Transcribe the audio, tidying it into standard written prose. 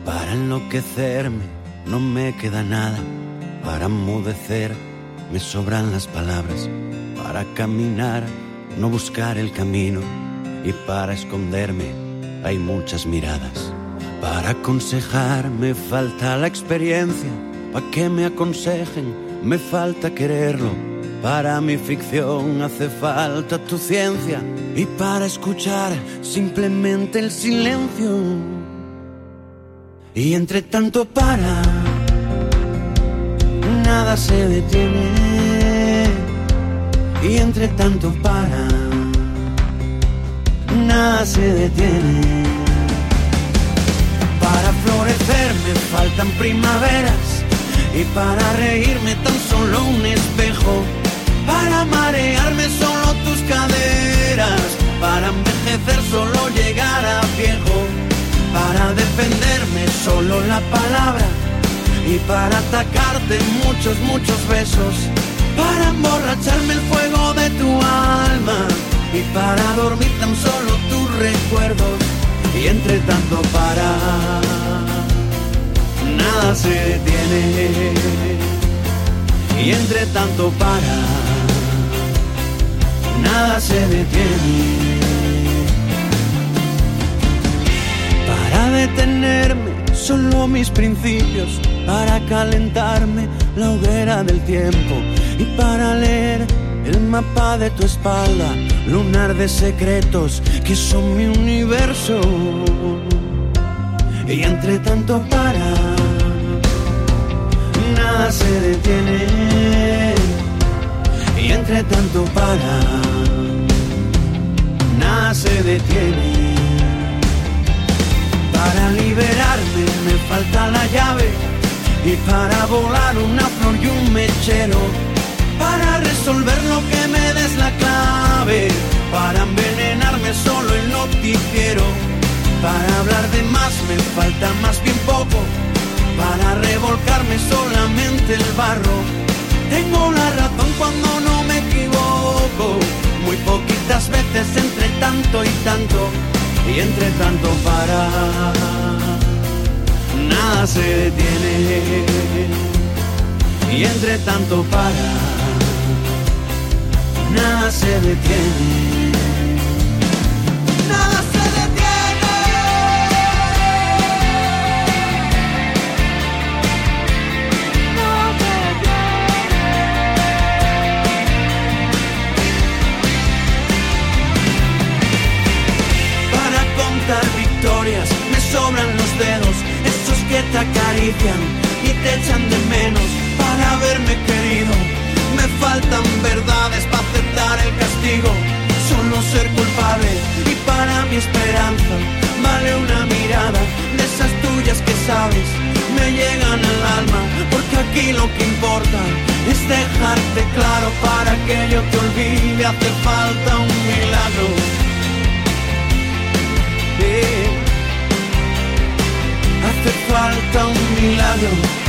Para enloquecerme no me queda nada, para enmudecer me sobran las palabras, para caminar no buscar el camino, y para esconderme hay muchas miradas. Para aconsejar me falta la experiencia, para que me aconsejen me falta quererlo. Para mi ficción hace falta tu ciencia, y para escuchar simplemente el silencio. Y entre tanto para, nada se detiene. Y entre tanto para, nada se detiene. Para florecer me faltan primaveras, y para reírme tan solo un espejo. Para marearme solo tus caderas, para envejecer solo llegar a viejo. Para defenderme solo la palabra, y para atacarte muchos, muchos besos. Para emborracharme el fuego de tu alma, y para dormir tan solo tus recuerdos. Y entre tanto para, nada se detiene. Y entre tanto para, nada se detiene. Para detenerme solo mis principios, para calentarme la hoguera del tiempo, y para leer el mapa de tu espalda, lunar de secretos que son mi universo. Y entre tanto para, nada se detiene. Y entre tanto para, nada se detiene. Para liberarme me falta la llave, y para volar una flor y un mechero. Para resolver lo que me des la clave, para envenenarme solo el noticiero. Para hablar de más me falta más bien poco, para revolcarme solamente el barro. Tengo la razón cuando no me equivoco, muy poquitas veces entre tanto y tanto. Y entre tanto para, nada se detiene. Y entre tanto para, nada se detiene. Nada se detiene. No se detiene. Para contar victorias me sobran los dedos, esos que te acarician y te echan de menos. Para haberme querido me faltan verdades para aceptar el castigo, solo ser culpable. Y para mi esperanza vale una mirada de esas tuyas que sabes me llegan al alma, porque aquí lo que importa es dejarte claro. Para que yo te olvide hace falta un milagro. Hace falta un milagro.